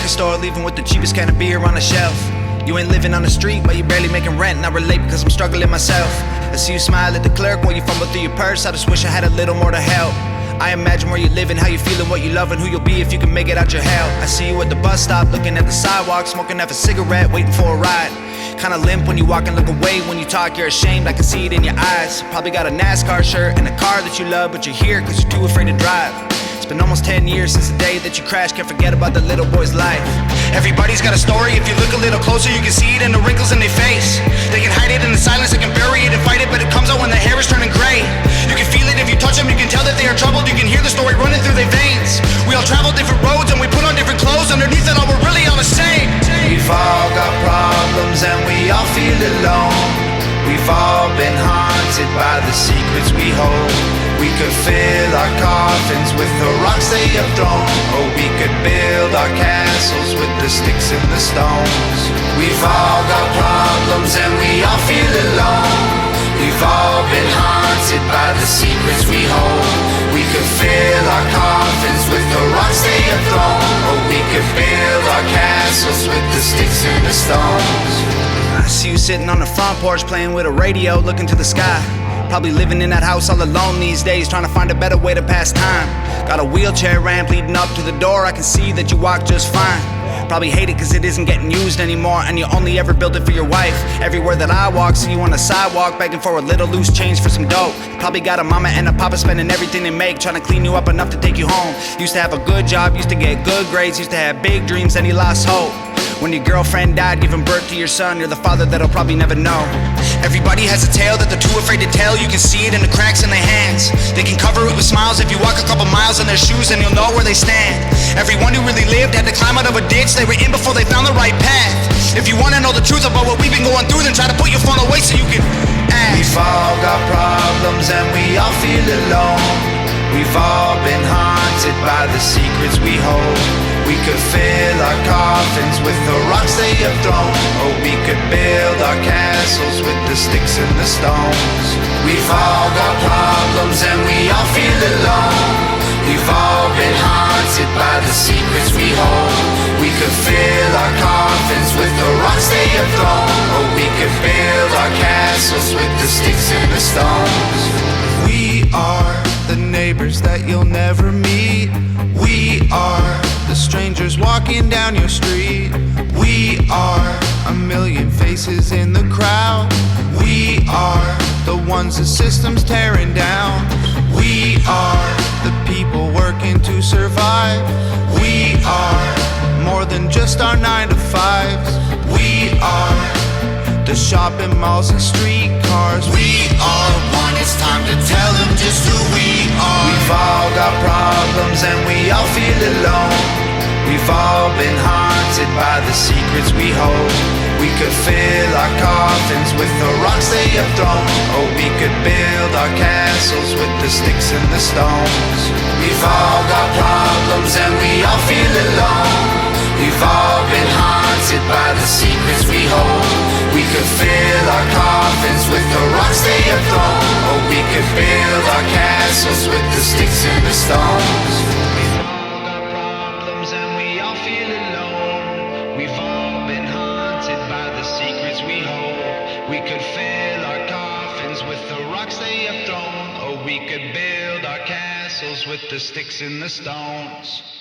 store, leaving with the cheapest can of beer on the shelf. You ain't living on the street, but you barely making rent. And I relate because I'm struggling myself. I see you smile at the clerk while you fumble through your purse. I just wish I had a little more to help. I imagine where you're living, how you feeling, what you love, and who you'll be if you can make it out your hell. I see you at the bus stop, looking at the sidewalk, smoking half a cigarette, waiting for a ride. Kinda limp when you walk and look away. When you talk, you're ashamed, I can see it in your eyes. Probably got a NASCAR shirt and a car that you love, but you're here cause you're too afraid to drive. It's been almost 10 years since the day that you crashed. Can't forget about the little boy's life. Everybody's got a story. If you look a little closer, you can see it in the wrinkles in their face. They can hide it in the silence, they can bury it and fight it, but it comes out when the hair is turning gray. You can feel it if you touch them, you can tell that they are troubled. You can hear the story running through their veins. We all travel different roads and we put on different clothes. Underneath it all, we're really all the same. We've all got problems and we all feel alone. We've all been haunted by the secrets we hold. We could fill our coffins with the rocks they have thrown, or we could build our castles with the sticks and the stones. We've all got problems and we all feel alone. We've all been haunted by the secrets we hold. We could fill our coffins with the rocks they have thrown, or we could build our castles with the sticks and the stones. I see you sitting on the front porch playing with a radio, looking to the sky. Probably living in that house all alone these days, trying to find a better way to pass time. Got a wheelchair ramp leading up to the door, I can see that you walk just fine. Probably hate it cause it isn't getting used anymore, and you only ever built it for your wife. Everywhere that I walk, see you on the sidewalk, begging for a little loose change for some dope. Probably got a mama and a papa spending everything they make, trying to clean you up enough to take you home. Used to have a good job, used to get good grades, used to have big dreams, and he lost hope. When your girlfriend died, giving birth to your son, you're the father that'll probably never know. Everybody has a tale that they're too afraid to tell. You can see it in the cracks in their hands. They can cover it with smiles if you walk a couple miles in their shoes, and you'll know where they stand. Everyone who really lived had to climb out of a ditch they were in before they found the right path. If you wanna know the truth about what we've been going through, then try to put your phone away so you can ask. We've all got problems and we all feel alone. We've all been haunted by the secrets we hold. We could fill our coffins with the rocks they have thrown, or we could build our castles with the sticks and the stones. We've all got problems and we all feel alone. We've all been haunted by the secrets we hold. We could fill our coffins with the rocks they have thrown, or we could build our castles with the sticks and the stones. We are the neighbors that you'll never meet. We are the strangers walking down your street. We are a million faces in the crowd. We are the ones the system's tearing down. We are the people working to survive. We are more than just our 9 to 5s. We are the shopping malls and streetcars. We are one, it's time to tell them just who we are. We've all got problems and we all feel alone. We've all been haunted by the secrets we hold. We could fill our coffins with the rocks they have thrown, or we could build our castles with the sticks and the stones. We've all got problems and we all feel alone. We've all been haunted by the secrets we hold. We could fill our coffins with the rocks they have thrown, or we could build our castles with the sticks and the stones. We've all got problems and we all feel alone. We've all been haunted by the secrets we hold. We could fill our coffins with the rocks they have thrown, or we could build our castles with the sticks and the stones.